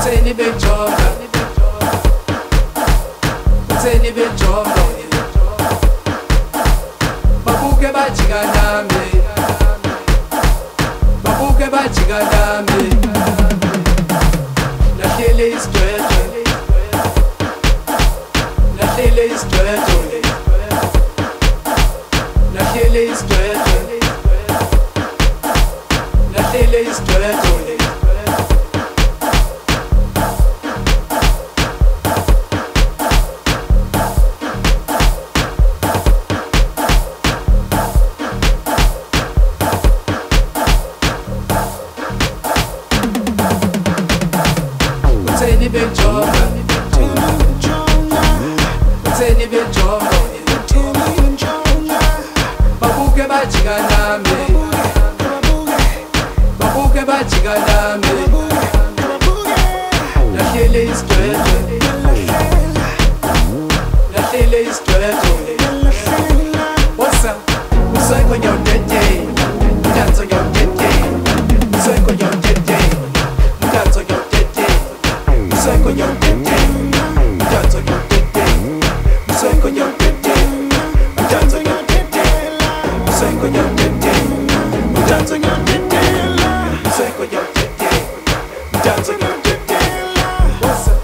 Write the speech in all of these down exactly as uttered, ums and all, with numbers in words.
Utheni benjonga, utheni benjonga, babuke bajika nami, babuke bajika nami, lahlele isidwedwe, lahlele isidwedwe, lahlele isidwedwe, lahlele isidwedwe. Utheni benjonga, utheni benjonga, babuke bajika nami, babuke bajika nami, lahlele isidwedwe, lahlele isidwedwe. What's up? Usoy con your dede, dance on your dede, usoy con your dede, dance on your dede, usoy con your dede, dance on your dede, usoy con your dede, dance on your dede, usoy con your dede, dance on your dede, usoy con your dede, dance on your dede. What's up?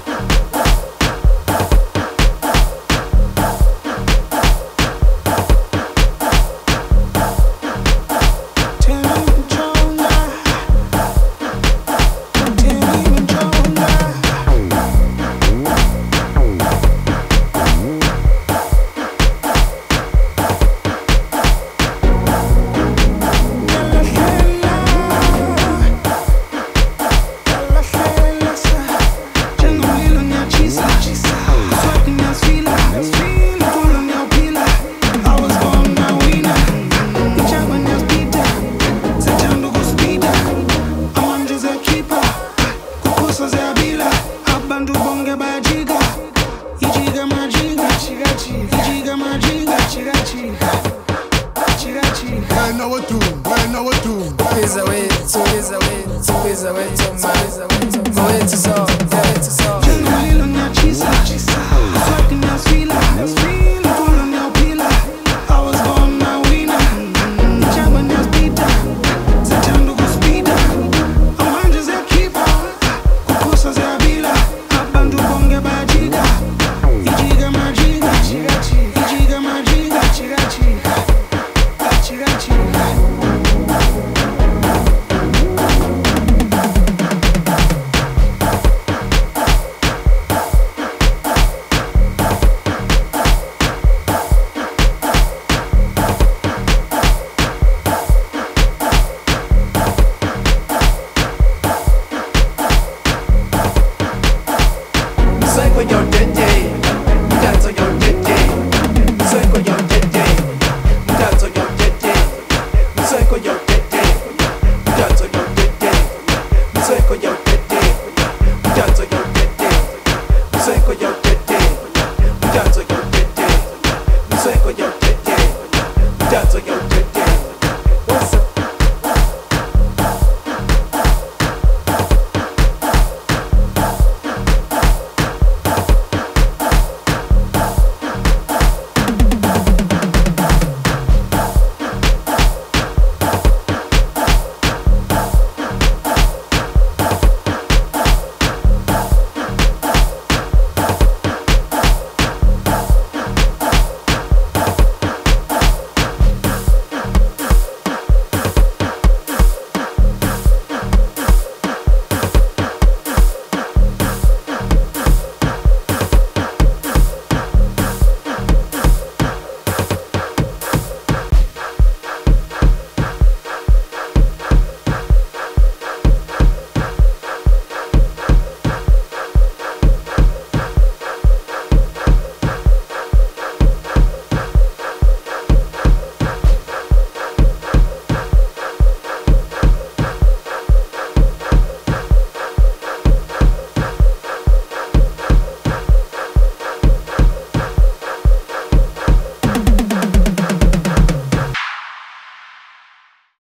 Is away, so is away, so is away, so is away, so is away, so